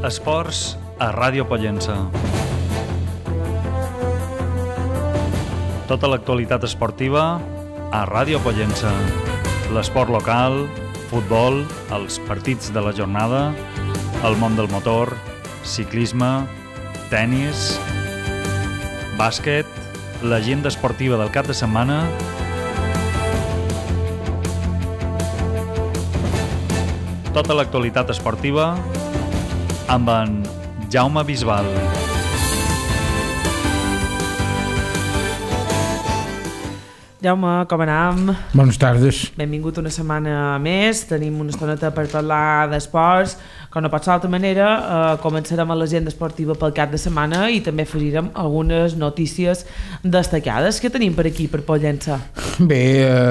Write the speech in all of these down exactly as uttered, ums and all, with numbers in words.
Esports a Ràdio Pollença. Tota l'actualitat esportiva a Ràdio Pollença. L'esport local, futbol, els partits de la jornada, el món del motor, ciclisme, tennis, bàsquet, l'agenda esportiva del cap de setmana, tota l'actualitat esportiva amb en Jaume Bisbal. Jaume, com anem? Bones tardes. Benvingut una setmana més. Tenim una estoneta per parlar d'esports. Com no pot ser d'altra manera, eh, començarem a l'agenda esportiva pel cap de setmana i també afegirem algunes notícies destacades. Què tenim per aquí, per Pollença? Bé,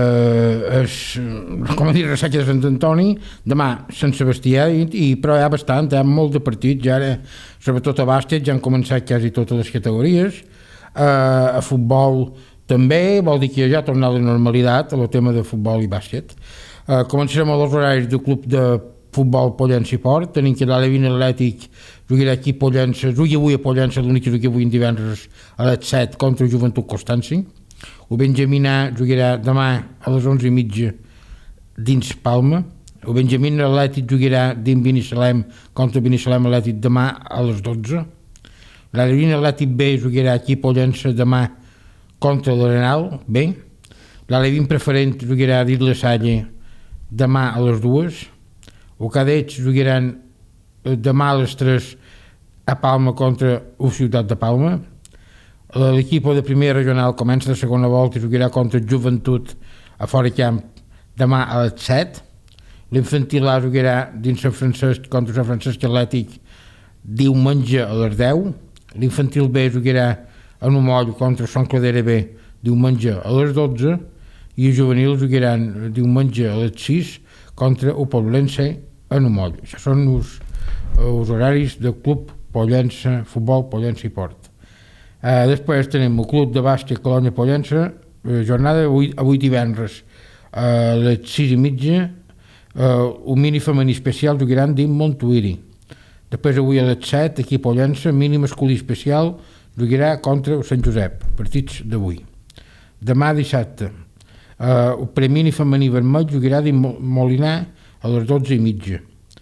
eh, és, com a dir, Ressaca de Sant Antoni, demà Sant Sebastià, i, i, però hi ha bastant, hi ha molt de partits, ja ara, sobretot a bàsquet, ja han començat quasi totes les categories, eh, a futbol també, vol dir que ja ha tornat la normalitat a el tema de futbol i bàsquet. Eh, començarem a els horaris del club de futbol Pollença i Port. Tenim que l'Alevin Atlètic jugarà aquí a Pollença, juga avui a Pollença, l'únic que juga avui en divendres a les set contra el Joventut Constanci. El Benjamina jugarà demà a les onze i mitja dins Palma. El Benjamin Atlètic jugarà dins Binissalem contra el Binissalem Atlètic demà a les dotze. L'Alevin Atlètic B jugarà aquí a Pollença demà contra l'Arenal B. L'Alevin Preferent jugarà dins la Salle demà a les dues. El Cadets jugaran demà a les tres a Palma contra la Ciutat de Palma. L'equip de primera regional comença la segona volta i jugarà contra el Joventut a fora camp demà a les set. L'infantil A jugarà dins Sant Francesc contra Sant Francesc Atlètic diumenge a les deu. L'infantil B jugarà a Nomoll contra Sant Cladera B diumenge a les dotze i els juvenils jugaran diumenge a les sis contra el Poblense a Nomoll. Això són els, els horaris del club Pollença, futbol Pollença i Port. Uh, després tenim el club de bàsquet Colònia Pollença, uh, jornada avui, avui divendres uh, a les sis i mitja, uh, un mini femení especial jugaran dins Montuïri. Després avui a les set, aquí a Pollença, mini masculí especial jugarà contra el Sant Josep, partits d'avui. Demà dissabte, uh, el premini femení vermell jugarà dins Molinar a les dotze i mitja.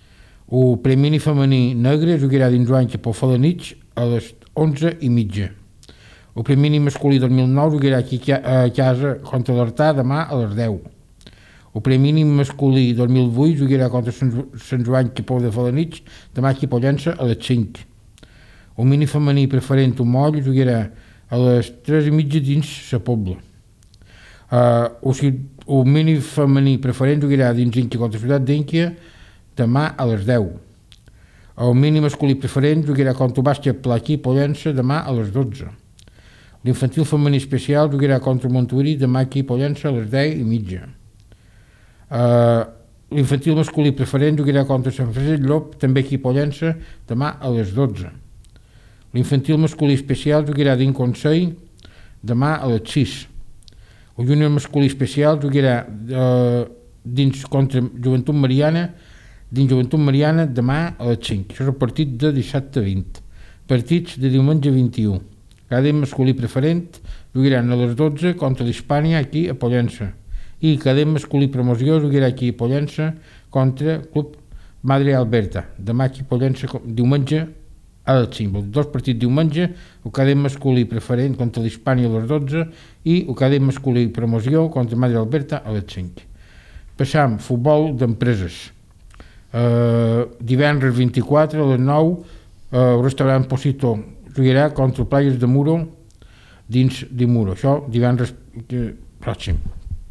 El premini femení negre jugarà dins Joan Capofó de Nits a les onze i mitja. El premini masculí dos mil nou jugarà aquí a casa contra l'Artà demà a les deu. El premini masculí dos mil vuit jugarà contra Sant Joan Capó de Falanits demà aquí a Pollença a les cinc. El mini femení preferent un moll jugarà a les tres i mitja dins la Pobla. Uh, el, el mini femení preferent jugarà dins Inca contra la Ciutat d'Inca demà a les deu. El mini masculí preferent jugarà contra el bàsquet Pla aquí a Pollença demà a les dotze. L'infantil femení especial jugarà contra el Montuïri demà aquí a Pollença a les deu i mitja. Uh, l'infantil masculí preferent jugarà contra Sant Francesc Llop també aquí a Pollença demà a les dotze. L'infantil masculí especial jugarà dins Consell demà a les sis. El júnior masculí especial jugarà eh, dins contra Joventut Mariana dins Joventut Mariana demà a les cinc. Això és el partit de dissabte vint. Partits de diumenge vint-i-u. Cadet masculí preferent jugaran a les dotze contra l'Hispània aquí a Pollença. I cadet masculí promoció jugarà aquí a Pollença contra el Club Madre Alberta. Demà aquí a Pollença diumenge a les cinc. Els dos partits diumenge, el cadet masculí preferent contra l'Hispània a les dotze i el cadet masculí promoció contra Madre Alberta a les cinc. Passam, futbol d'empreses. Uh, divendres vint-i-quatre a les nou, uh, el restaurant Posito jugarà contra el Players de Muro dins de Muro. Això divendres eh, pròxim.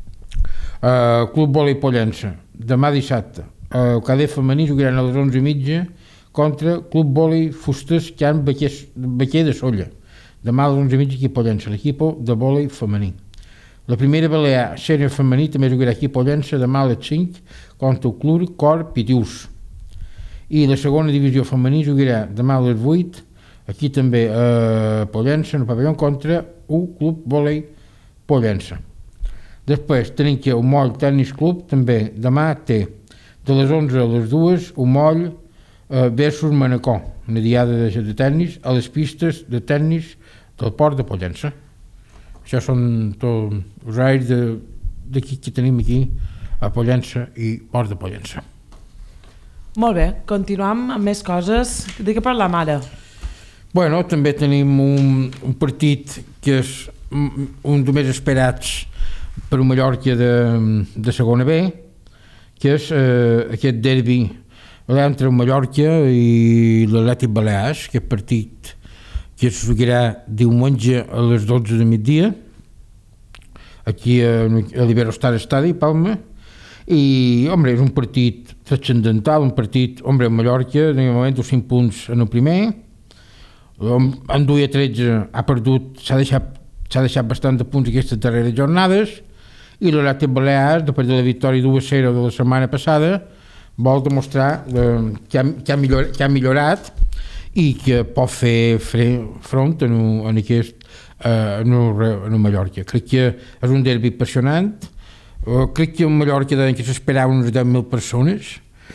Uh, Club Vòlei Pollença, demà dissabte. Uh, el cadet femení jugaran a les onze i mitja contra Club Vòlei Fusters Can Baquer de Solla. Demà a les onze i mitja aquí a Pollença, l'equip de vòlei femení. La primera Balear sènior femení també jugarà aquí a Pollença demà a les cinc contra el Club Cor Pitius. I la segona divisió femení jugarà demà a les vuit, aquí també a Pollença, en el pavelló contra el Club Vòlei Pollença. Després tenim que el Moll Tennis Club també demà té de les onze a les dues, el Moll eh, versus Manacor, una diada de, de tennis a les pistes de tennis del Port de Pollença. Això són tots els horaris d'aquí que tenim aquí a Pollença i Port de Pollença. Molt bé, continuem amb més coses. De què parlam ara? Bueno, també tenim un, un partit que és un dels més esperats per un Mallorca de, de segona B, que és eh, aquest derbi entre el Mallorca i l'Atlètic Balears, aquest partit que es jugarà diumenge a les dotze de migdia, aquí a, a l'Iberostar Estadi, Palma, i, hombre, és un partit transcendental, un partit, hombre, el Mallorca, de moment, cinc punts en el primer, en duia tretze ha perdut, s'ha deixat, s'ha deixat bastant de punts aquestes darreres jornades, i l'Atlètic Balears, després de la victòria dos a zero de la setmana passada, vol demostrar eh, que, ha, que, ha millor, que ha millorat i que pot fer fre, front en, un, en aquest eh, en, un, en un Mallorca. Crec que és un derbi apassionant. Eh, crec que un Mallorca deien que s'esperaven unes deu mil persones.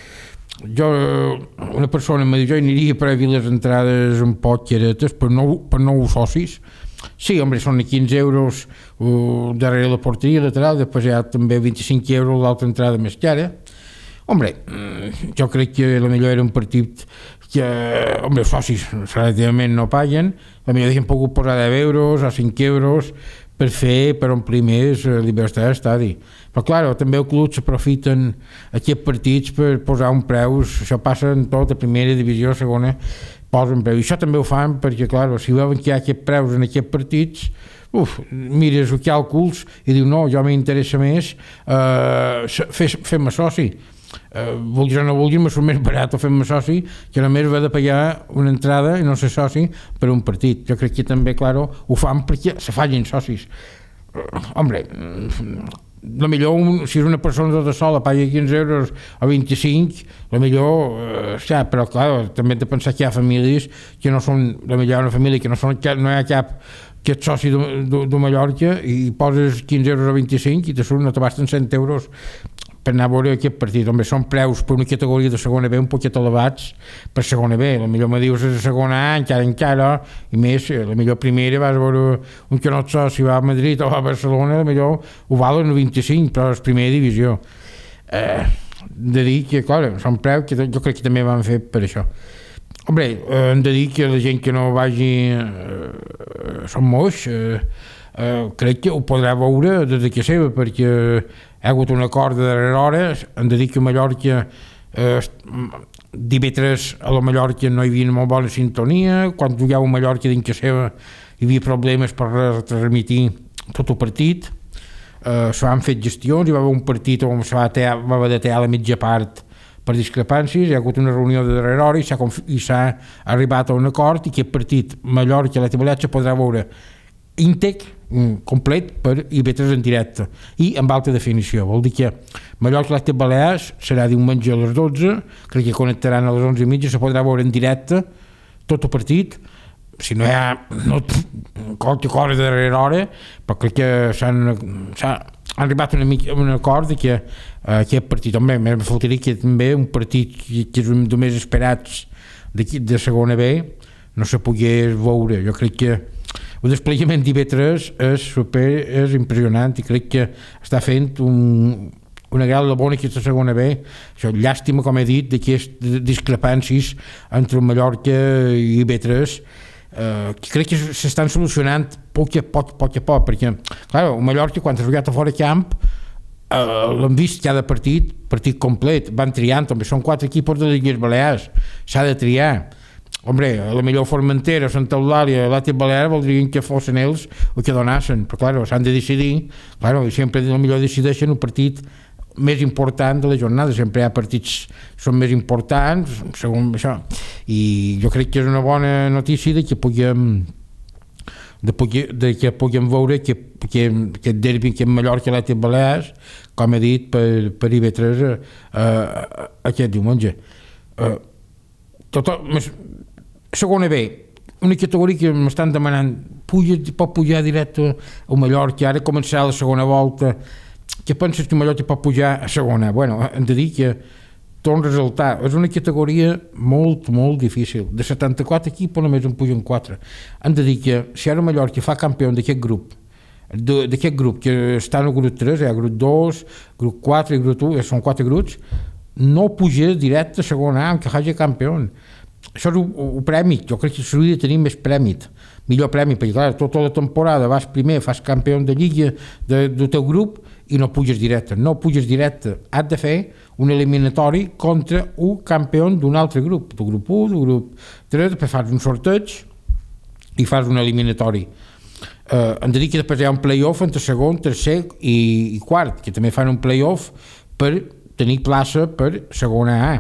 Jo, una persona em va dir, jo aniria per a les entrades un poc caretes per nou, per nou socis. Sí, hombre, són quinze euros uh, darrere la porteria lateral, després hi ha també vint-i-cinc euros l'altra entrada més cara. Hombre, jo crec que la millor era un partit que, hombre, els socis relativament no paguen, la millor haguessin pogut posar deu euros o cinc euros per fer, per omplir més l'Iberostar Estadi. Però, clar, també el club s'aprofiten aquests partits per posar un preu, això passa en tota primera divisió, segona, posen preu. I això també ho fan perquè, clar, si veuen que hi ha aquests preus en aquests partits, uf, mires els càlculs i diu, no, jo m'interessa més eh, fer-me soci. Eh, vulguis o no vulguis, me surt més barat o fer-me soci que només va de pagar una entrada i no ser soci per un partit. Jo crec que també, clar, ho fan perquè se fallin socis. Eh, hombre, la millor, un, si és una persona tota sola paga quinze euros o vint-i-cinc, la millor, eh, ja, però clar, també hem de pensar que hi ha famílies que no són, la millor una família que no, són, que no hi ha cap que ets soci de, de, de Mallorca i poses quinze euros o vint-i-cinc i te surt, no te basten cent euros per anar a veure aquest partit. Home, són preus per una categoria de segona B un poquet elevats per segona B. La millor me dius és a segona A, encara encara, i més, la millor primera vas a veure un que no et so, si va a Madrid o va a Barcelona, la millor ho valen a vint-i-cinc, però és primera divisió. Eh, de dir que, clar, són preus que jo crec que també van fer per això. Hombre, eh, hem de dir que la gent que no vagi eh, són moix, eh, eh, crec que ho podrà veure des de casa seva, perquè hi ha hagut un acord de darrera hora. Hem de dir que a Mallorca eh, divendres a la Mallorca no hi havia molt bona sintonia, quan jugava a Mallorca dins casa seva hi havia problemes per transmitir tot el partit, eh, se van fer gestions, hi va haver un partit on se va haver de tallar la mitja part per discrepàncies, hi ha hagut una reunió de darrera hora i s'ha, i s'ha arribat a un acord i aquest partit Mallorca-Atlètic Balears se podrà veure íntegre, complet per I V tres en directe i amb alta definició. Vol dir que Mallorca-Atlètic Balears serà diumenge a les dotze, crec que connectaran a les onze i mitja, se podrà veure en directe tot el partit, si no hi ha no, qualque cosa de darrera hora, però crec que s'han, s'ha arribat a un acord que eh, aquest partit, home, em faltaria que també un partit que, que és un dels més esperats de, de segona B no se pogués veure. Jo crec que el desplegament d'I V tres és, super, és impressionant i crec que està fent un, una gran labor aquesta segona B. Això, llàstima, com he dit, d'aquestes discrepàncies entre el Mallorca i I V tres, eh, que crec que s'estan solucionant poc a poc, poc a poc, perquè, clar, el Mallorca, quan ha jugat a fora camp, eh, l'hem vist cada partit, partit complet, van triant, també són quatre equipos de les Illes Balears, s'ha de triar. Hombre, a la millor Formentera, Santa Eulàlia, l'Atlètic Balears voldrien que fossin ells o que donassen, però clar, s'han de decidir, clar, i sempre a millor decideixen el partit més important de la jornada, sempre hi ha partits que són més importants, segons això, i jo crec que és una bona notícia de que puguem de, de que puguem veure que, que, que el derbi que en Mallorca i l'Atlètic Balears, com he dit, per, per I V tres eh, eh, aquest diumenge. Eh, tot, segona B, una categoria que m'estan demanant, puja, pot pujar directe a Mallorca, ara començarà la segona volta, què penses que Mallorca pot pujar a segona? Bueno, hem de dir que torno a resultar, és una categoria molt, molt difícil. De setanta-quatre equips només en pugen quatre. Han de dir que si ara Mallorca fa campió d'aquest grup, d'aquest grup que està en el grup tres, hi ha grup dos, grup quatre i grup u, són quatre grups, no puja directe a segona A, que hagi campió. Això és un premi, jo crec que s'hauria de tenir més premi, millor premi, perquè clar, tota la temporada vas primer, fas campió de lliga de, del teu grup i no puges directe, no puges directe, has de fer un eliminatori contra un campió d'un altre grup, del grup u, del grup tres, després fas un sorteig i fas un eliminatori. Uh, hem de dir que després hi ha un play-off entre segon, tercer i, i quart, que també fan un play-off per tenir plaça per segona A.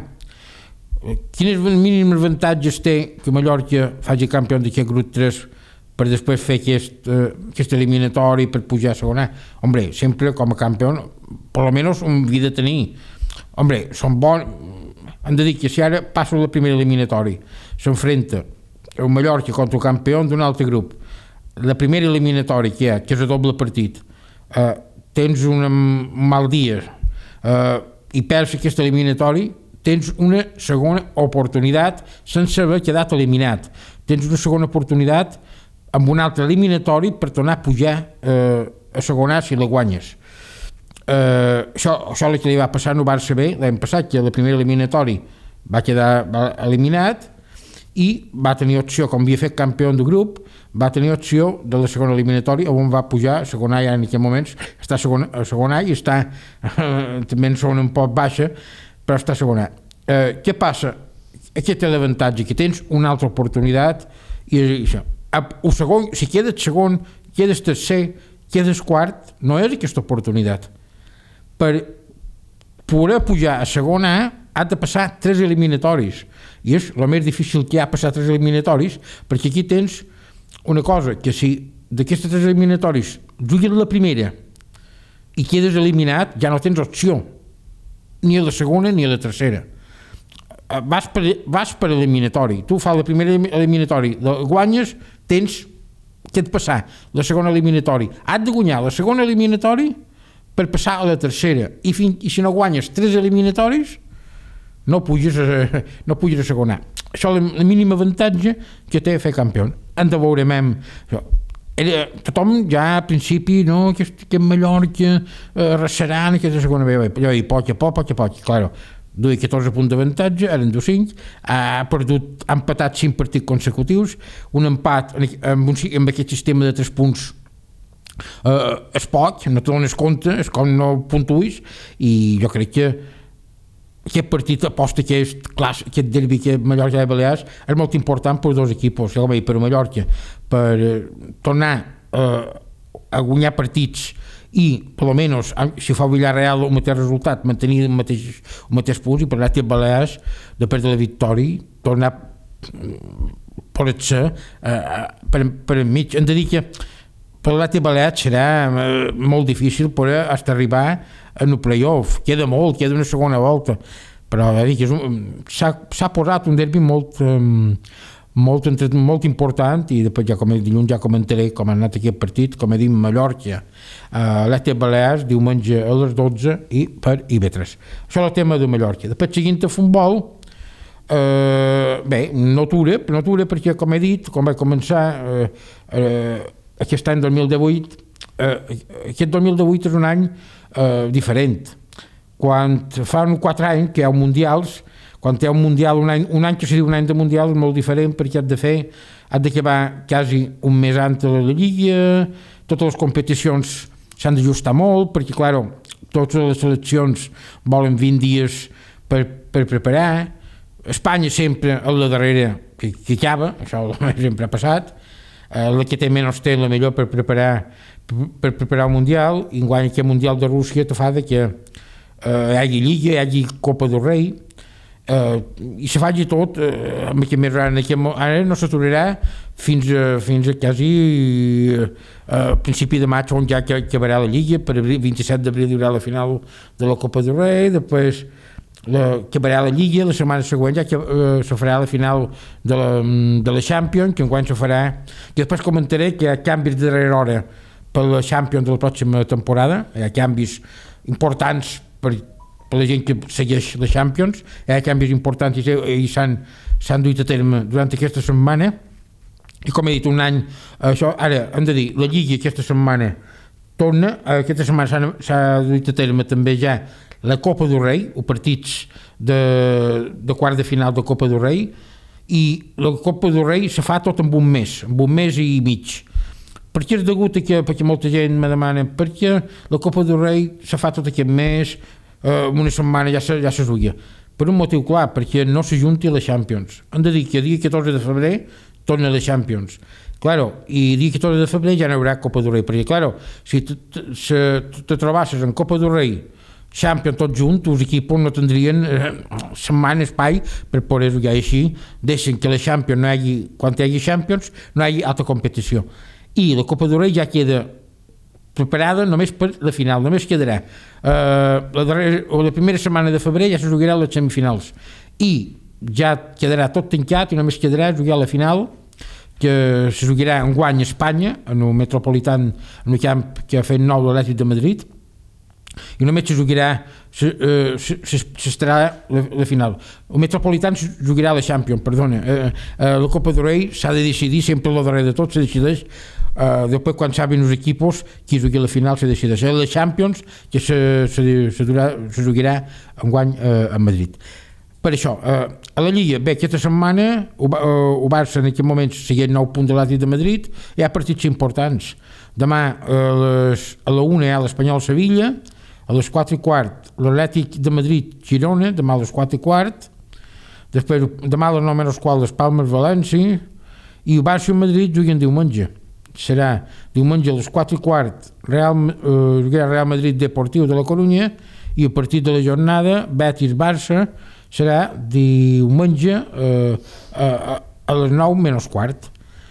Quins mínims avantatges té que Mallorca faci campió d'aquest grup tres per després fer aquest, uh, aquest eliminatori per pujar a segona A? Hombre, sempre com a campió, per almenys un havia de tenir. Hombre, són bons. Hem de dir que si ara passa el primer eliminatori, s'enfrenta un Mallorca contra un campió d'un altre grup, la primera eliminatori que hi ha, que és a doble partit, uh, tens un mal dia uh, i perds aquest eliminatori, tens una segona oportunitat sense haver quedat eliminat. Tens una segona oportunitat amb un altre eliminatori per tornar a pujar eh, a segona A si la guanyes. Eh, això, això el que li va passar no va saber l'any passat, que el primer eliminatori va quedar eliminat i va tenir opció, com havia fet campió de grup, va tenir opció de la segona eliminatori on va pujar a segona A, ja en aquells moments està a segona, a segona A i està eh, també en zona un poc baixa, però està a segona. Eh, què passa? Aquest té l'avantatge, que tens una altra oportunitat i això. El segon, si quedes segon, quedes tercer, quedes quart, no és aquesta oportunitat. Per poder pujar a segona A has de passar tres eliminatoris i és el més difícil que hi ha passar tres eliminatoris, perquè aquí tens una cosa, que si d'aquestes tres eliminatoris jugues la primera i quedes eliminat, ja no tens opció ni a la segona ni a la tercera. Vas per, vas per eliminatori. Tu fas la primera eliminatori, la guanyes, tens què et passar, la segona eliminatori. Has de guanyar la segona eliminatori per passar a la tercera. I, fin, i si no guanyes tres eliminatoris, no puges a, no puges a segona. Això és el mínim avantatge que té fer campió. Hem de veure mem... Era, tothom ja a principi, no, que, que Mallorca eh, arrasaran aquesta segona B, i poc a poc, poc a poc, claro, duia catorze punts d'avantatge, eren dos cinc, ha perdut, ha empatat cinc partits consecutius, un empat amb, un, amb aquest sistema de tres punts eh, és poc, no te dones compte, és com no puntuis, i jo crec que aquest partit aposta que és class, aquest derbi que Mallorca i Balears és molt important per dos equips, per Mallorca, per eh, tornar eh, a guanyar partits i, per almenys, si fa Villarreal el mateix resultat, mantenir el mateix, el mateix punts, i per l'altre Balears, de perdre la victòria, tornar per ser eh, per, per enmig. Hem de dir que per l'altre Balears serà eh, molt difícil poder fins arribar en el play-off, queda molt, queda una segona volta, però s'ha posat un derbi molt, um, molt, molt important i després ja com dilluns ja comentaré com ha anat aquest partit, com he dit Mallorca, uh, l'Atlètic Balears diumenge a les dotze i per I B tres. Això és el tema de Mallorca. Després seguint a futbol, uh, bé, no atura, no atura perquè com he dit, com va començar uh, uh, aquest any dos mil divuit, uh, aquest dos mil divuit és un any Uh, diferent. Quan fa quatre anys que hi ha un mundials, quan hi ha un mundial, un any, un any que seria un any de mundial és molt diferent perquè has de fer, has d'acabar quasi un mes antes de la lliga, totes les competicions s'han d'ajustar molt perquè, clar, totes les seleccions volen vint dies per, per preparar. Espanya sempre a la darrera que, que acaba, això sempre ha passat. Uh, la que té menys té la millor per preparar per preparar el Mundial, i enguany aquest Mundial de Rússia te fa de que eh, hi hagi Lliga, hi hagi Copa del Rei, eh, i se faci tot, eh, amb aquest més rar, ara no s'aturarà fins a, fins a quasi eh, a principi de maig, on ja acabarà la Lliga, per abril, vint-i-set d'abril hi haurà la final de la Copa del Rei, després la, acabarà la Lliga, la setmana següent ja que eh, se farà la final de la, de la Champions, que enguany se farà, i després comentaré que hi ha canvis de darrera hora per la Champions de la pròxima temporada, hi ha canvis importants per, per la gent que segueix la Champions, hi ha canvis importants i, i s'han, s'han duit a terme durant aquesta setmana, i com he dit, un any, això, ara hem de dir, la Lliga aquesta setmana torna, aquesta setmana s'ha, s'ha duit a terme també ja la Copa del Rei, o partits de, de quart de final de Copa del Rei, i la Copa del Rei se fa tot en un mes, en un mes i mig. Per què és degut a que, perquè molta gent me demana per què la Copa del Rei se fa tot aquest mes, eh, una setmana ja se, ja se juga. Per un motiu clar, perquè no s'ajunti a la Champions. Hem de dir que el dia catorze de febrer torna a la Champions. Claro, i el dia catorze de febrer ja no hi haurà Copa del Rei, perquè claro, si te, te, se, te trobasses en Copa del Rei Champions tots junts, els equips no tindrien eh, setmana espai per poder jugar així, deixen que la Champions no hi hagi, quan hi hagi Champions no hi hagi altra competició, i la Copa del Rei ja queda preparada només per la final, només quedarà eh, la, darrera, o la primera setmana de febrer ja se jugarà les semifinals i ja quedarà tot tancat i només quedarà jugar a la final, que se jugarà enguany a Espanya, en el Metropolitan, en el camp que ha fet nou l'Atlètic de Madrid, i només se jugarà s'estarà la, la final. El Metropolitan se jugarà la Champions, perdona, eh, eh, la Copa del Rei s'ha de decidir sempre el darrer de tot, se decideix eh, després quan saben els equipos qui jugui la final se decideix. La Champions que se, se, se, durà, se jugarà enguany eh, a Madrid. Per això, eh, a la Lliga, bé, aquesta setmana el, el Barça en aquest moment segueix nou punts de l'Atlètic de Madrid, hi ha partits importants. Demà a, les, a la una hi ha l'Espanyol-Sevilla, a les quatre i quart l'Atlètic de Madrid-Girona, demà a les quatre i quart, després demà a les nou menys quart les Palmes-València, i el Barça i Madrid juguen diumenge. Serà diumenge a les quatre i quart Real, eh, Real Madrid Deportiu de la Corunya, i el partit de la jornada Betis-Barça serà diumenge eh, a, a les nou menys quart.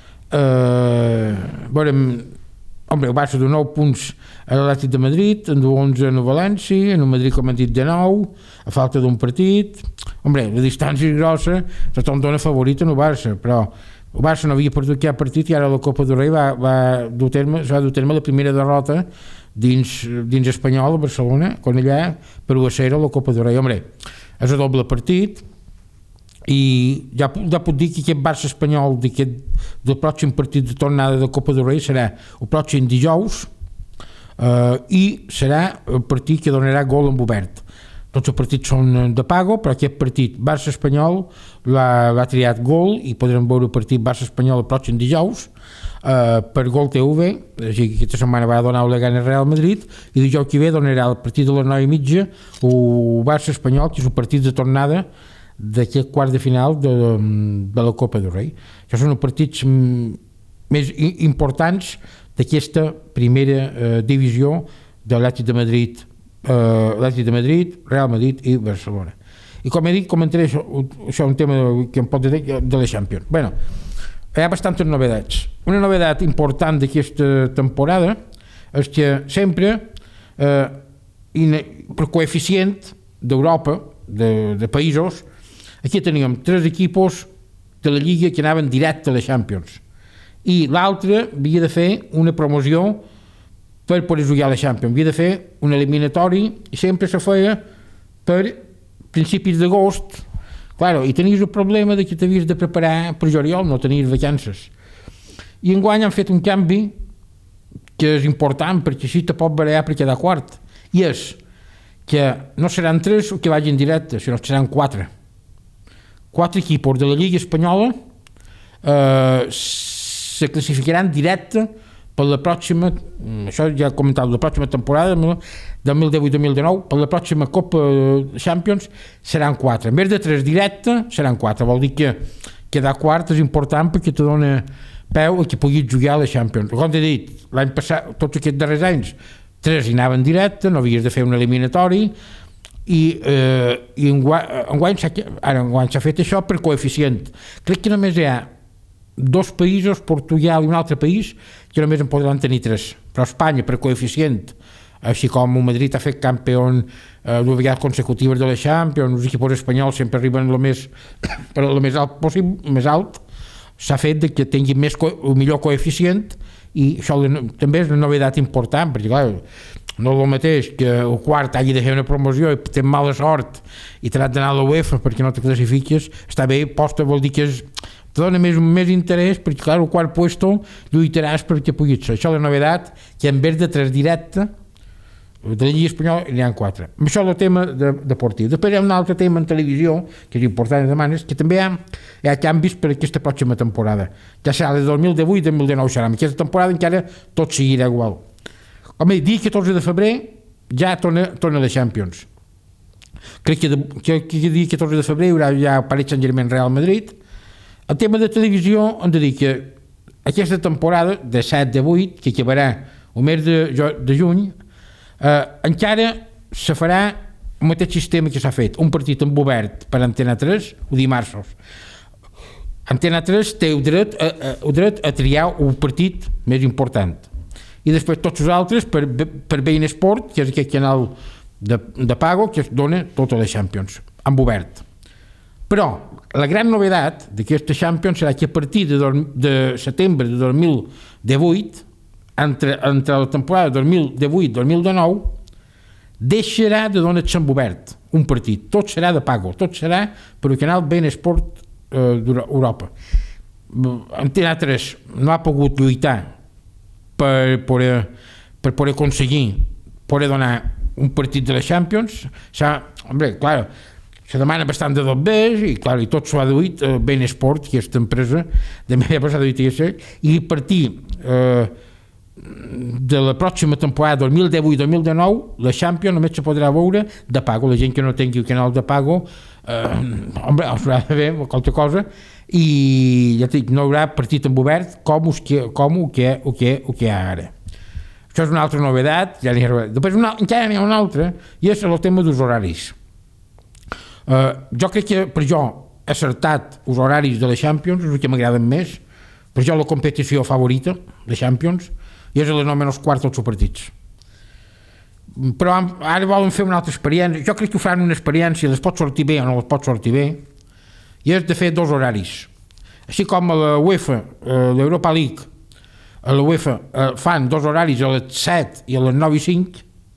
Eh, veurem, home, el Barça de nou punts a l'Atlètic de Madrid, en onze a València, en el Madrid, com hem dit, de nou, a falta d'un partit. Home, la distància és grossa, tothom dona favorit en el Barça, però el Barça no havia perdut cap partit i ara la Copa del Rei va, va dur terme, va dur terme la primera derrota dins, dins Espanyol, a Barcelona, quan allà per u a zero la Copa del Rei. Home, és a doble partit, i ja, ja puc dir que aquest Barça espanyol del pròxim partit de tornada de Copa del Rei serà el pròxim dijous, eh, i serà el partit que donarà gol en obert. Tots els partits són de pago, però aquest partit Barça espanyol l'ha triat gol i podrem veure el partit Barça espanyol el pròxim dijous eh, per Gol T V. Aquesta setmana va donar la gana Real Madrid i dijous que ve donarà el partit de les nou i mitja el Barça espanyol, que és el partit de tornada d'aquest quart de final de, de la Copa del Rei. Això són els partits més importants d'aquesta primera eh, divisió de l'Atlètic de Madrid, eh, l'Atlètic de Madrid, Real Madrid i Barcelona. I com he dit, comentaré això, això un tema que em pot dir de la Champions. Bueno, hi ha bastantes novedats. Una novedat important d'aquesta temporada és que sempre, eh, per coeficient d'Europa, de, de països, aquí teníem tres equipos de la Lliga que anaven directe a la Champions i l'altre havia de fer una promoció per poder jugar a la Champions, havia de fer un eliminatori i sempre se feia per principis d'agost. Claro, i tenies el problema de que t'havies de preparar per juliol, no tenies vacances. I enguany han fet un canvi que és important perquè així te pot barallar per quedar quart, i és que no seran tres que vagin directe, sinó que seran quatre. Quatre equipos de la Lliga Espanyola eh, se classificaran directe per la pròxima, això ja he comentat, la pròxima temporada del dos mil divuit dos mil dinou, per la pròxima Copa Champions seran quatre. En vez de tres directe, seran quatre. Vol dir que quedar quart és important perquè te dona peu a que puguis jugar a la Champions. Com t'he dit, l'any passat, tots aquests darrers anys, tres hi anaven directe, no havies de fer un eliminatori, i, eh, i enguany s'ha fet això per coeficient. Crec que només hi ha dos països, Portugal i un altre país, que només en podran tenir tres, però Espanya per coeficient, així com el Madrid ha fet campió eh, dues vegades consecutives de la Champions, els equips espanyols sempre arriben el més, per el més alt possible, més alt, s'ha fet de que tingui més, el millor coeficient, i això també és una novedat important, perquè clar, no és el mateix que el quart hagi de fer una promoció i té mala sort i t'has d'anar a la UEFA perquè no te classifiques, està bé, posta vol dir que és, te dona més, més interès perquè, clar, el quart puesto lluitaràs perquè puguis ser. Això és la novetat, que en vez de tres directe de la Lliga Espanyola n'hi ha quatre. Això és el tema de, deportiu. Després hi ha un altre tema en televisió, que és important de demanes, que també hi ha, hi ha canvis per aquesta pròxima temporada. Ja serà de dos mil divuit i dos mil dinou serà. Aquesta temporada encara tot seguirà igual. Home, dia catorze de febrer ja torna, torna la Champions. Crec que, de, que, que dia catorze de febrer hi haurà ja Paris Saint-Germain Real Madrid. El tema de televisió hem de dir que aquesta temporada de set de vuit, que acabarà el mes de, de juny, eh, encara se farà el mateix sistema que s'ha fet, un partit amb obert per Antena tres, o dimarts. Antena tres té el dret a, a, el dret a triar un partit més important. I després tots els altres per, per beIN Sport, que és aquest canal de, de pago que es dona tota la Champions, amb obert. Però la gran novetat d'aquesta Champions serà que a partir de, de setembre de dos mil divuit, entre, entre la temporada dos mil divuit dos mil dinou, deixarà de donar-se amb obert un partit. Tot serà de pago, tot serà per el canal beIN Sport eh, d'Europa. Antena tres no ha pogut lluitar per poder, per poder aconseguir poder donar un partit de la Champions. S'ha, hombre, clar, se demana bastant de dos bes i, clar, i tot s'ho ha duit eh, beIN Sport, que és aquesta empresa de media passada duit i a partir eh, de la pròxima temporada dos mil divuit dos mil dinou la Champions només se podrà veure de pago. La gent que no tingui el canal de pago eh, hombre, haurà de veure qualque cosa i ja dic, no hi haurà partit en obert com, que, com el, que, el, que, el que hi ha ara. Això és una altra novedat. Ja n'hi ha, després una, encara n'hi ha una altra i és el tema dels horaris. Uh, jo crec que per jo he acertat els horaris de la Champions, és el que m'agraden més. Per jo la competició favorita de Champions i és a les nou menys quart tots els partits. Però ara volen fer una altra experiència. Jo crec que ho faran una experiència, les pot sortir bé o no les pot sortir bé, i és de fer dos horaris. Així com a la UEFA, a l'Europa League, a la UEFA eh, fan dos horaris a les set i a les nou i cinc,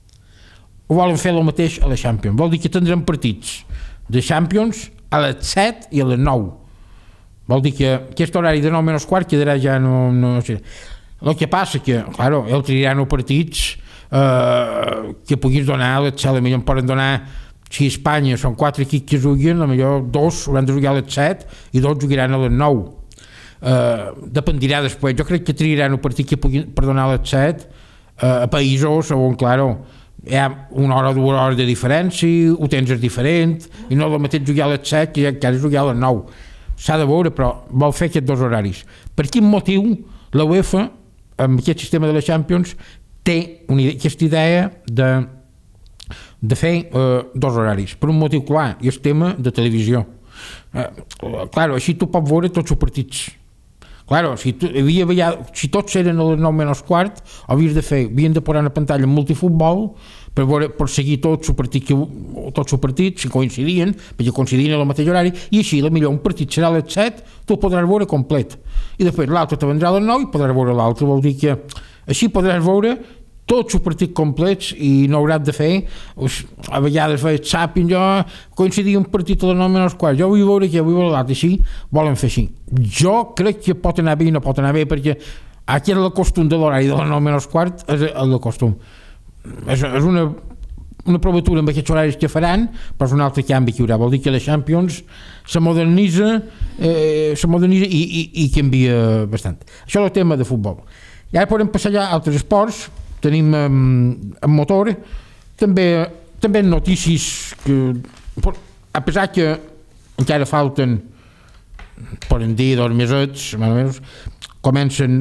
ho volen fer el mateix a la Champions. Vol dir que tindrem partits de Champions a les set i a les nou. Vol dir que aquest horari de nou menys quart quedarà ja no... no sé. El que passa que, claro, ells triaran partits eh, que puguis donar a les set, potser en poden donar. Si a Espanya són quatre equips que juguen, potser dos hauran de jugar a les set i dos jugaran a les nou. Uh, dependirà després. Jo crec que triaran un partit que puguin per donar a les set uh, a països on, claro, hi ha una hora o dues hores de diferència, ho tens és diferent, i no el mateix jugar a les set que ja has jugar a les nou. S'ha de veure, però vol fer aquests dos horaris. Per quin motiu la UEFA, amb aquest sistema de la Champions, té una, aquesta idea de de fer eh, dos horaris, per un motiu clar, i és tema de televisió. Eh, claro, així tu pots veure tots els partits. Claro, si, tu, havia, si tots eren a les nou menys quart, havies de fer, havien de posar una pantalla en multifutbol per, veure, per seguir tots els partits, tots els partits, si coincidien, perquè coincidien al mateix horari, i així, la millor, un partit serà a les set, tu el podràs veure complet. I després l'altre te vendrà a les nou i podràs veure l'altre. Vol dir que així podràs veure tots els partits complets i no hauràs de fer, a vegades feia sàping, jo coincidia un partit a les nou menys quart, jo vull veure que vull veure l'altre, així volen fer així. Jo crec que pot anar bé i no pot anar bé, perquè aquest és el costum de l'horari de les nou menys quart, és el costum. És, és una, una provatura amb aquests horaris que faran, però és un altre canvi que hi haurà. Vol dir que la Champions se modernitza, eh, se modernitza i, i, i canvia bastant. Això és el tema de futbol. I ara podem passar ja a altres esports. Tenim en um, motor també, també notícies que, a pesar que encara falten, poden dir dos mesets, comencen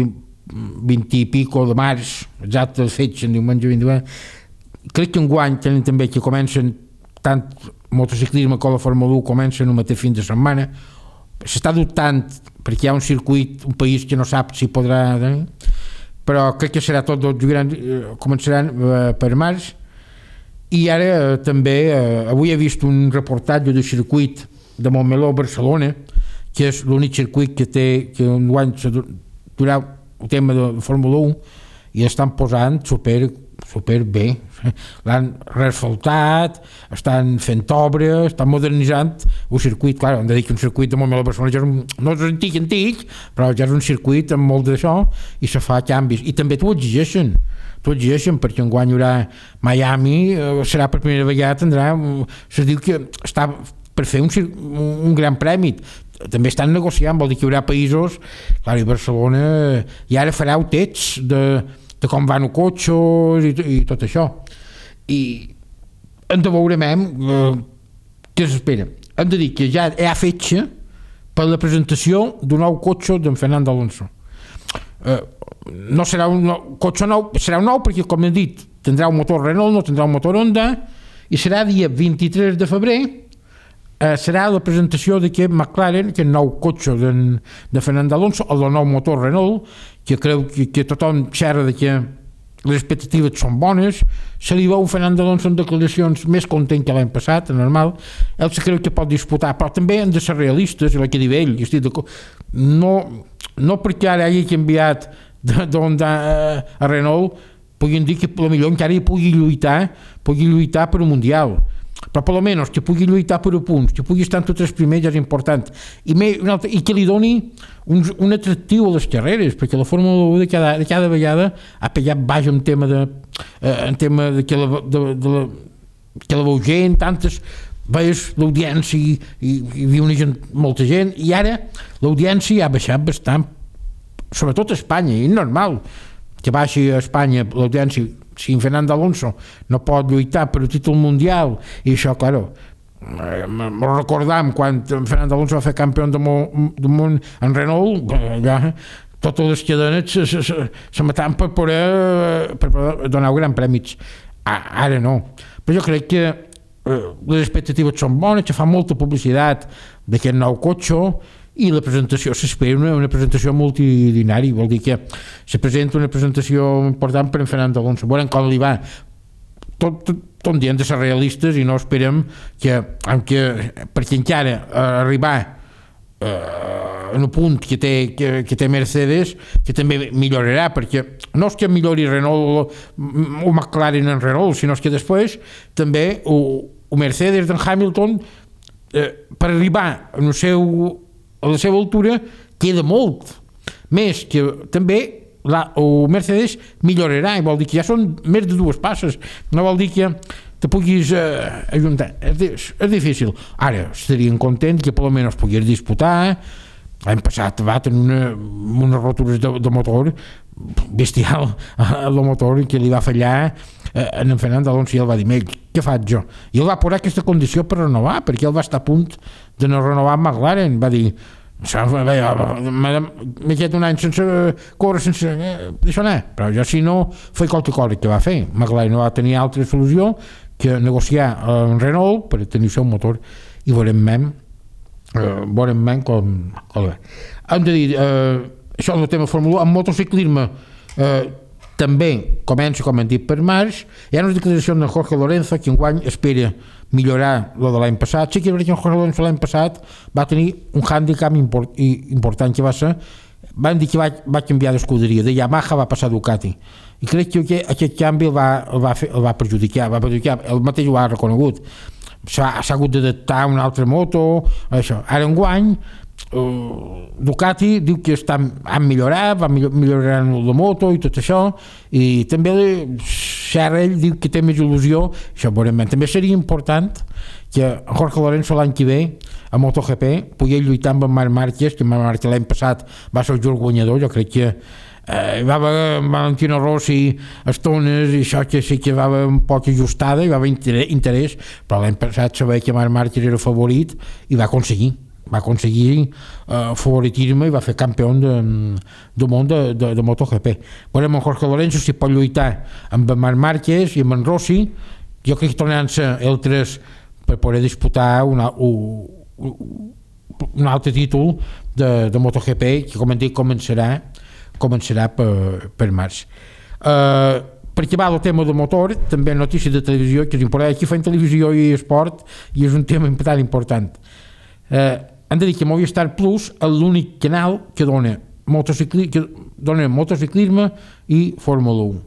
vint i pico de març, exacte, els fets en diumenge vint-i-u. Crec que enguany tenen també que comencen tant motociclisme com la Fórmula u comencen el mateix fin de setmana. S'està dubtant perquè hi ha un circuit, un país que no sap si podrà tenir, però crec que serà tot, jugaran, començaran eh, per març. I ara eh, també, eh, avui he vist un reportatge del circuit de Montmeló, Barcelona, que és l'únic circuit que té, que un any durà el tema de Fórmula u, i estan posant super super bé, l'han reasfaltat, estan fent obres, estan modernitzant un circuit, clar, hem de dir que un circuit de Montmeló Barcelona ja és un, no és antic antic, però ja és un circuit amb molt d'això i se fa canvis, i també t'ho exigeixen t'ho exigeixen, perquè enguany hi haurà Miami, eh, serà per primera vegada, tindrà, se diu que està per fer un, un gran premi, també estan negociant, vol dir que hi haurà països, clar, i Barcelona i ara farà autets de de com van els cotxes i, i tot això, i hem de veure eh, què s'espera. Hem de dir que ja hi ha fetge per la presentació d'un nou cotxe d'en Fernando Alonso. Eh, no serà un nou, cotxe nou, serà un nou perquè, com he dit, tindrà un motor Renault, no tindrà un motor Honda, i serà dia vint-i-tres de febrer, eh, serà la presentació d'aquest McLaren, aquest nou cotxe de, de Fernando Alonso, el nou motor Renault, que creu que, que tothom xerra de que les expectatives són bones. Se li veu Fernando Alonso en declaracions més content que l'any passat, normal. Ell se creu que pot disputar, però també hem de ser realistes, el que diu ell, no, no perquè ara hagi canviat d'Honda a Renault puguin dir que potser encara hi pugui lluitar pugui lluitar per un mundial, però per almenys que pugui lluitar per punts, que pugui estar en tots els primers ja és important, i, me, un altre, i que li doni un, un atractiu a les carreres, perquè la Fórmula u de cada, de cada vegada ha pegat baix en tema de, eh, en tema de que la, de, de la, que la veu gent, tantes veies l'audiència i, i, i viu una gent, molta gent, i ara l'audiència ha baixat bastant, sobretot a Espanya, i és normal que baixi a Espanya l'audiència. Si en Fernando Alonso no pot lluitar per el títol mundial, i això, claro, me recordam quan Fernando Alonso va fer campió del món en Renault, allà totes les cadenes se, se, se, se mataven per poder, per poder donar grans prèmits. Ara no, però jo crec que eh, les expectatives són bones, que fa molta publicitat d'aquest nou cotxe, i la presentació s'espera una, una presentació multidinari, vol dir que se presenta una presentació important per en Fernando Alonso, veurem com li va. Tot, tot, tot dient de ser realistes i no esperem que, que perquè encara arribar eh, en un punt que té, que, que té Mercedes, que també millorarà, perquè no és que millori Renault o McLaren en Renault, sinó que després també o, o Mercedes d'en Hamilton eh, per arribar en el seu a la seva altura queda molt més, que també la, el Mercedes millorarà, i vol dir que ja són més de dues passes, no vol dir que te puguis eh, ajuntar, és, és difícil. Ara estarien contents que per almenys pogués disputar. L'any passat va tenir una, unes rotures de, de motor bestial al motor, que li va fallar eh, en Fernando Alonso, i ell va dir, què faig jo? I ell va posar aquesta condició per renovar, perquè ell va estar a punt de no renovar amb McLaren, va dir, m'he quedat un any sense córrer, sense això no, però jo si no faig qualque cosa que va fer. McLaren no va tenir altra solució que negociar amb Renault per tenir el seu motor, i veurem mem eh, veurem mem com, com hem de dir, eh, això és el tema Fórmula u. En motociclisme eh, també comença, com hem dit, per març. Hi ha una declaració de Jorge Lorenzo, que enguany espera millorar lo de l'any passat. Sí que Jorge Lorenzo l'any passat va tenir un handicap import, important, que va ser, van dir que va, va canviar d'escuderia, de Yamaha va passar a Ducati, i crec que aquest canvi el va, el va, fer, el va perjudicar, va perjudicar, el mateix ho ha reconegut, s'ha hagut d'adaptar a una altra moto, això. Ara enguany Uh, Ducati diu que està, han millorat, van millorar la moto i tot això, i també Xerra ell diu que té més il·lusió, això veurem. També seria important que Jorge Lorenzo l'any que ve a MotoGP pugui lluitar amb en Marc Márquez, que Marc Márquez l'any passat va ser el just guanyador. Jo crec que eh, va haver Valentino Rossi estones i això que sí que va haver un poc ajustada i va haver interès, però l'any passat sabia que Marc Márquez era favorit i va aconseguir va aconseguir uh, favoritisme i va fer campió de, de món de, de, de MotoGP. Veurem en Jorge Lorenzo si pot lluitar amb en Marc Márquez i amb en Rossi. Jo crec que tornaran-se els tres per poder disputar una, un, un altre títol de, de MotoGP, que com hem dit començarà, començarà per, per març. Uh, perquè va el tema del motor, també notícies de televisió, que és important. Aquí fan televisió i esport i és un tema tan important. Uh, hem de dir que Movistar Plus és l'únic canal que dona, motocicli, que dona motociclisme i Fórmula u.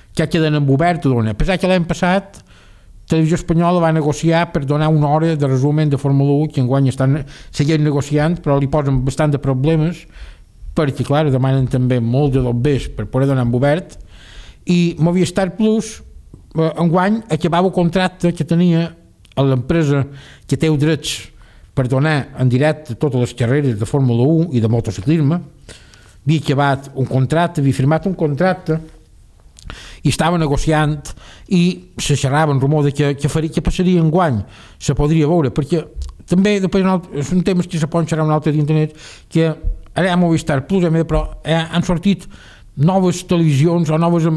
que queden en obert a donar. Pensar que l'any passat Televisió Espanyola va negociar per donar una hora de resumen de Fórmula u, que enguany estan seguint negociant, però li posen bastant de problemes, perquè, clar, demanen també molt de dobbers per poder donar en obert, i Movistar Plus, eh, enguany, acabava el contracte que tenia a l'empresa que té drets per donar en directe totes les carreres de Fórmula u i de motociclisme. Havia acabat un contracte, havia firmat un contracte, i estava negociant i se xerrava en rumor de que, que, faria, que passaria enguany, se podria veure, perquè també després altre, són temes que se poden xerrar un altre d'internet, que ara hi ha Movistar Plus, però han sortit noves televisions o noves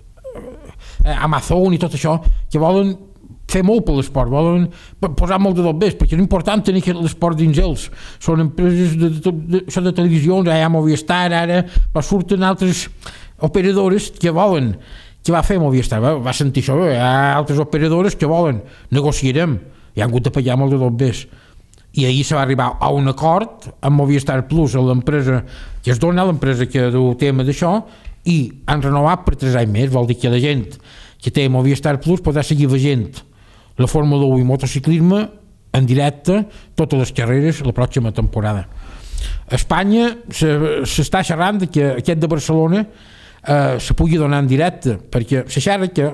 eh, Amazon i tot això, que volen fer molt per l'esport, volen posar molt de dobbers, perquè és important tenir l'esport dins ells. Són empreses de, de, de, de, de televisions, ara hi ha Movistar, ara però surten altres operadores que volen, que va fer Movistar, va, va sentir això, hi ha altres operadores que volen, negociarem, hi ha hagut de pagar molt de dobbers. I ahir se va arribar a un acord amb Movistar Plus, a l'empresa que es dona, l'empresa que du tema d'això, i han renovat per tres anys més, vol dir que la gent que té Movistar Plus podrà seguir veient la Fórmula u i motociclisme en directe totes les carreres la pròxima temporada. A Espanya s'està xerrant que aquest de Barcelona eh, se pugui donar en directe, perquè se xerra que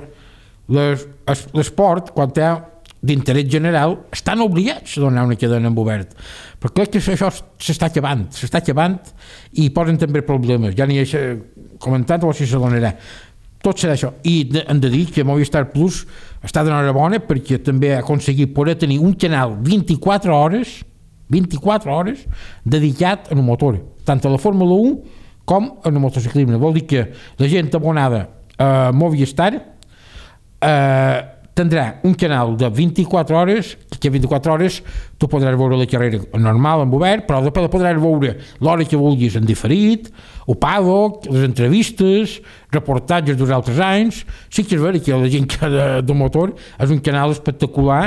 l'esport, quan té d'interès general, estan obligats a donar una cadena en obert. Però crec que això s'està acabant, s'està acabant i posen també problemes. Ja n'hi he comentat o si se donarà. Tot serà això. I hem de dir que Movistar Plus està d'enhorabona perquè també ha aconseguit poder tenir un canal vint-i-quatre hores vint-i-quatre hores dedicat a un motor, tant a la Fórmula u com a un motociclisme. Vol dir que la gent abonada a Movistar eh, tindrà un canal de vint-i-quatre hores, que vint-i-quatre hores tu podràs veure la carrera normal en obert, però després podràs veure l'hora que vulguis en diferit, el paddock, les entrevistes, reportatges dels altres anys. Sí que és vera que la gent que de, de motor és un canal espectacular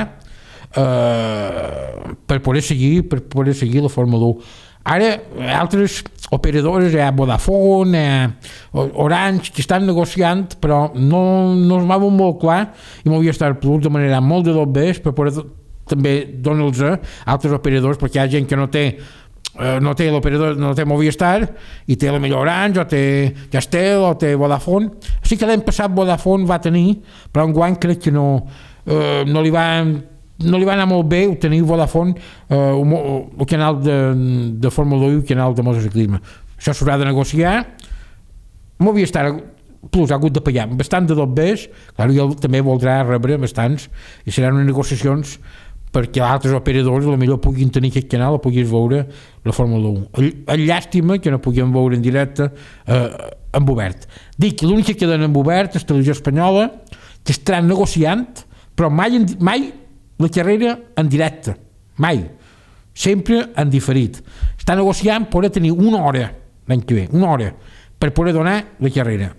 eh, per poder seguir per poder seguir la Fórmula u. Ara, altres operadores, hi ha Vodafone, hi ha Orange, que estan negociant, però no, no es mouen molt clar, i Movistar Plus demanarà molt de dobbers per poder també donar-los a altres operadors, perquè hi ha gent que no té eh, no té l'operador, no té Movistar, i té la millor Orange, o té Castel, o té Vodafone. Sí que l'any passat Vodafone va tenir, però enguany crec que no, eh, no li va no li va anar molt bé obtenir Vodafone, eh, el canal de, de Fórmula u i el canal de motociclisme. Això s'haurà de negociar. Movistar Plus ha hagut de pagar bastant de dobbers, clar, i ell també voldrà rebre bastants, i seran unes negociacions perquè altres operadors potser puguin tenir aquest canal o puguis veure la Fórmula u. És llàstima que no puguem veure en directe eh, en obert. Dic, l'únic que queda en obert és Televisió Espanyola, que estarà negociant, però mai, mai la carrera en directe, mai, sempre en diferit. Està negociant poder tenir una hora l'any que ve, una hora, per poder donar la carrera,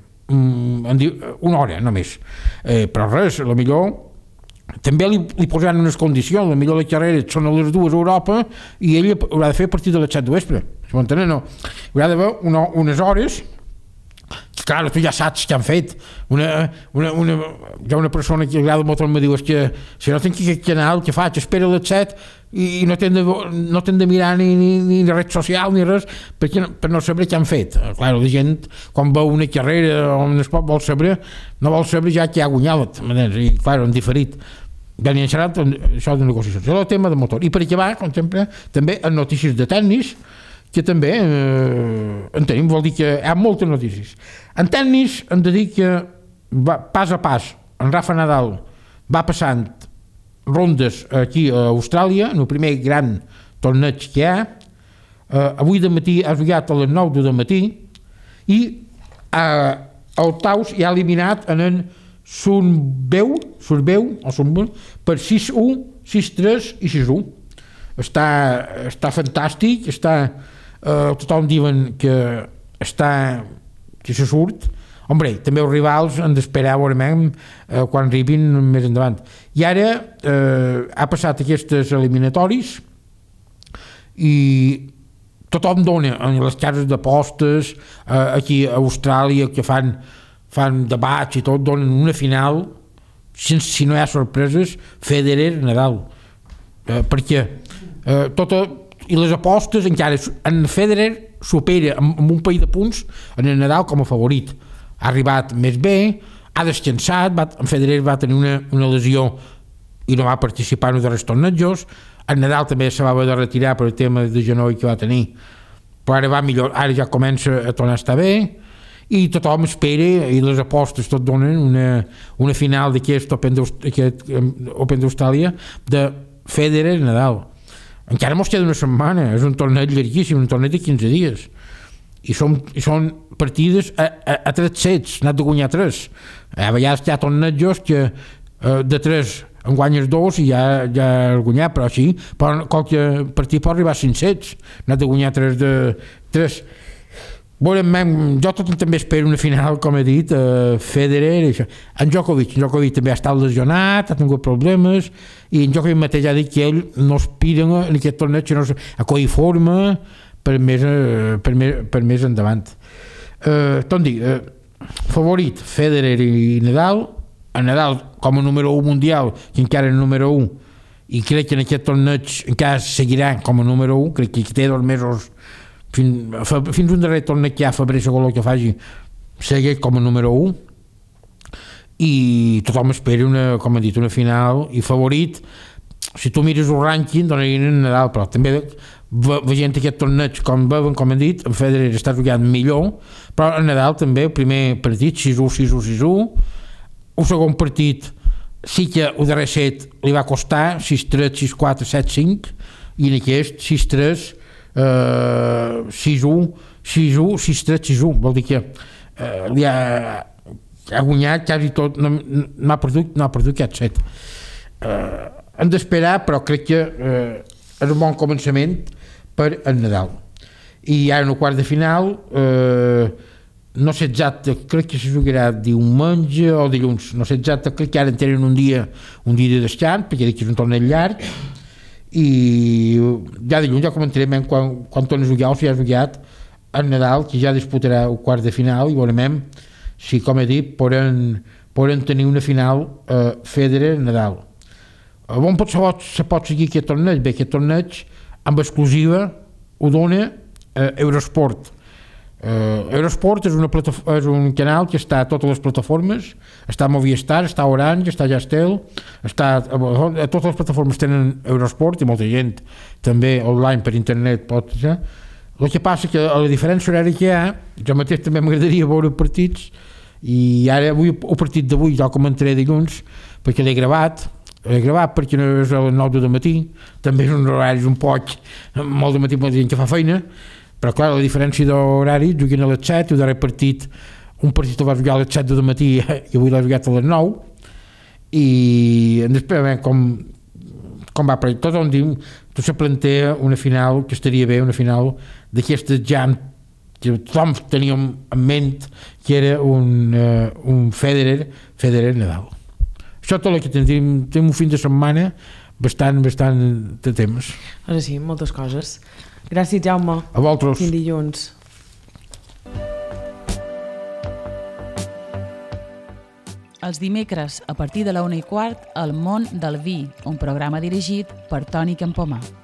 una hora només, eh, però res, a lo millor també li, li posaran unes condicions, a lo millor la carrera són a les dues a Europa i ell haurà de fer a partir de les set de vespre, si m'entenen, no? Haurà d'haver una, unes hores. Clar, tu ja saps què han fet. Una, una, una, hi ha una persona que agrada molt, em diu, és que si no tinc aquest canal, què faig? Espera a les set i, i no t'hem de, no de mirar ni, ni, ni red social ni res, perquè no, per no saber què han fet. Clar, la gent, quan veu una carrera o un esport, vol saber, no vol saber ja què ha guanyat, i clar, han diferit. Ja n'hi ha xerrat, això de negociacions. És el tema de motor. I per acabar, com sempre, també en notícies de tennis, que també eh, en tenim, vol dir que hi ha moltes notícies. En tennis hem de dir que va, pas a pas en Rafa Nadal va passant rondes aquí a Austràlia, en el primer gran torneig que hi ha. Eh, avui de matí ha jugat a les nou del matí i eh, el Taus ja ha eliminat en el Sunbeu, Sunbeu, o Sunbeu per sis u, sis tres i sis u. Està, està fantàstic, està Uh, tothom diuen que està que se surt. Hombre, també els rivals han d'esperar veurem uh, quan arribin més endavant. I ara uh, ha passat aquestes eliminatoris i tothom dona en les cases d'apostes uh, aquí a Austràlia que fan fan debats i tot, donen una final, si, si no hi ha sorpreses, Federer-Nadal. Eh, perquè eh, tota, i les apostes encara en Federer supera amb, amb un país de punts en el Nadal com a favorit. Ha arribat més bé, ha descansat, va, en Federer va tenir una, una lesió i no va participar en els darrers tornejos. El Nadal també se va haver de retirar per el tema de genoll que va tenir, però ara va millor, ara ja comença a tornar a estar bé i tothom espera i les apostes tot donen una, una final d'aquest Open d'Austràlia de Federer-Nadal. Encara mos queda una setmana, és un torneig llarguíssim, un torneig de quinze dies i són, i són partides a, a, a tres sets, n'has de guanyar tres. A vegades hi ha tornejos que eh, de tres en guanyes dos i ja, ja has guanyat, però sí, però qualque partit pot arribar a cinc sets, n'has de guanyar tres de tres. Veurem, jo tot també espero una final, com he dit, eh, Federer, això. En Djokovic, en Djokovic també ha estat lesionat, ha tingut problemes, i en Djokovic mateix ha dit que ell no aspira en aquest torneig no, a coir forma per més, eh, per més, per més endavant. Eh, tot dir, eh, favorit, Federer i Nadal, el Nadal com a número un mundial, que encara és número un, i crec que en aquest torneig encara seguirà com a número un, crec que té dos mesos Fins, fins un darrer torneig que hi ha a febrer, segons el que faci, segueix com a número un i tothom espera una, com he dit, una final i favorit. Si tu mires el rànquing donarien en Nadal, però també veient aquest torneig com veuen, com hem dit, en Federer està jugant millor, però en Nadal també el primer partit sis u, sis u, sis u, el segon partit sí que el darrer set li va costar sis tres, sis quatre, set cinc i en aquest sis tres Uh, sis u, sis u, sis tres, sis u, vol dir que uh, li ha, ha guanyat quasi tot, no, no ha perdut, no ha perdut aquest set. Uh, hem d'esperar, però crec que uh, és un bon començament per el Nadal. I ara en el quart de final, uh, no sé exacte, crec que se jugarà diumenge o dilluns, no sé exacte, crec que ara en tenen un dia, un dia de descans, perquè dic que és un torneig llarg, i ja dilluns ja comentarem quan, quan torni a jugar o si ja ha jugat el Nadal, que ja disputarà el quart de final i veurem si, com he dit, poden, poden tenir una final eh, Federer-Nadal. On pot, se, pot, se pot seguir aquest torneig? Bé, aquest torneig amb exclusiva ho dona eh, Eurosport. Uh, Eurosport és, una és un canal que està a totes les plataformes, està a Movistar, està a Orange, està a Yastel, està a, a totes les plataformes tenen Eurosport i molta gent també online per internet pot ser. El que passa que a la diferència horària que hi ha, jo mateix també m'agradaria veure partits i ara avui el partit d'avui ja el comentaré dilluns perquè l'he gravat l'he gravat perquè no és a les nou del matí, també és un horari un poc molt de matí, molta gent que fa feina, però clar, la diferència d'horari, juguen a les set, el darrer partit, un partit el va jugar a les set del matí i avui l'ha jugat a les nou, i després veiem com, com va, però tot on diu, tot se plantea una final que estaria bé, una final d'aquestes ja que tothom teníem en ment que era un, uh, un Federer, Federer-Nadal. Això tot el que tenim, tenim un fin de setmana bastant, bastant de temps. Ara sí, moltes coses. Gràcies, Jaume. A vosaltres. Fins dilluns. Els dimecres, a partir de la una i quart, El món del vi, un programa dirigit per Toni Campomà.